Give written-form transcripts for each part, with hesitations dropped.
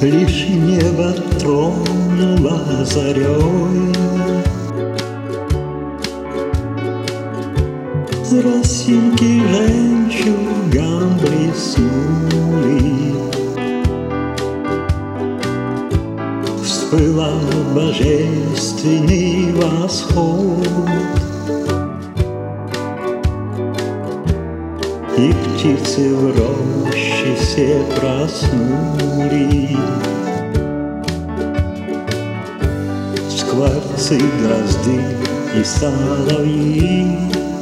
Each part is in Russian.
Лишь небо тронуло зарей, росинки жемчугом блеснули. Всплыл божественный восход, и птицы в роще все проснулись. Скворцы, дрозды и соловьи,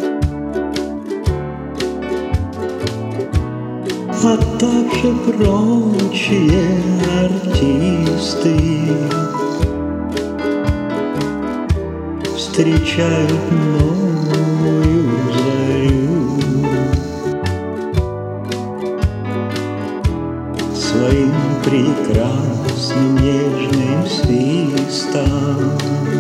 а также прочие артисты встречают новую зарю своим прекрасным нежным свистом.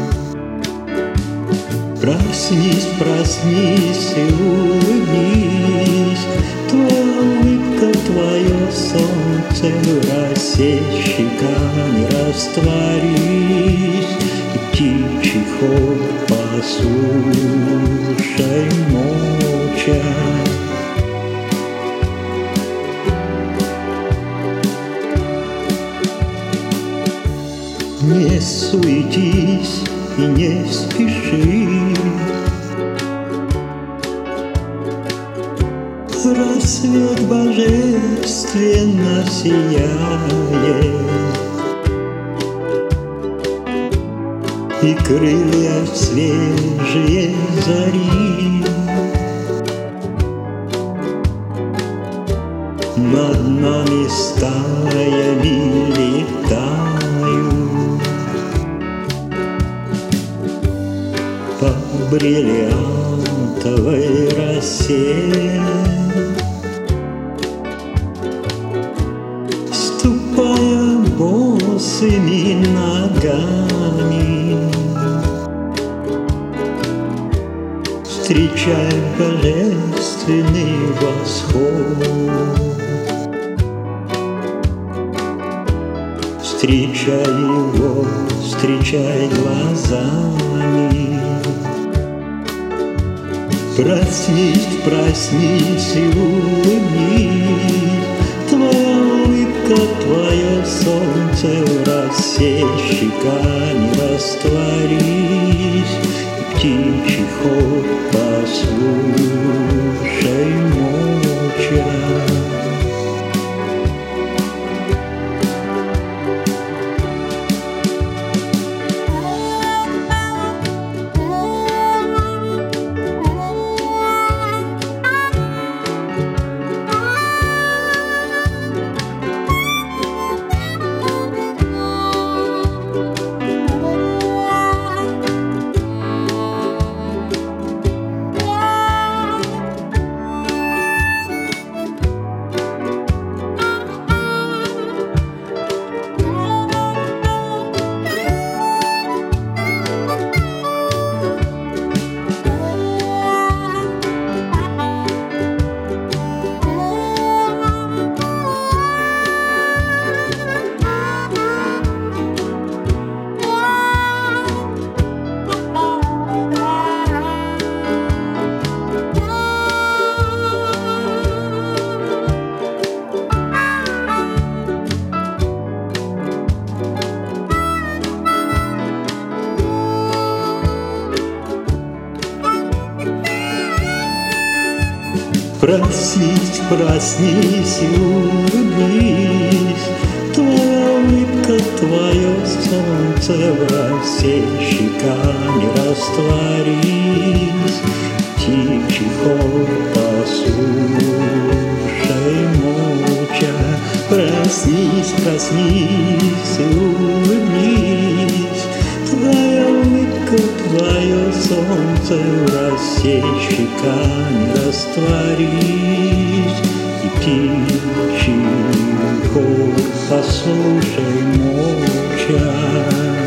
Проснись, проснись и улыбнись, твоя улыбка, твое солнце в росе щеками растворись, и птичий хор послушай молча. Не суетись и не спеши, рассвет божественно сияет, и крылья свежие зари над нами стаями летают по бриллиантовой росе. Ступая босыми ногами, встречай божественный восход, встречай его, встречай глазами. Проснись, проснись и улыбнись, твоя улыбка, твое солнце в росе щеками растворись, и птичий хор послушай молча. Проснись, проснись и улыбнись, твоя улыбка, твое солнце в росе щеками растворись, птичий хор послушай молча. Проснись, проснись и улыбнись, твоя улыбка, твое солнце в росе щеками растворись, и птичий хор послушай молча.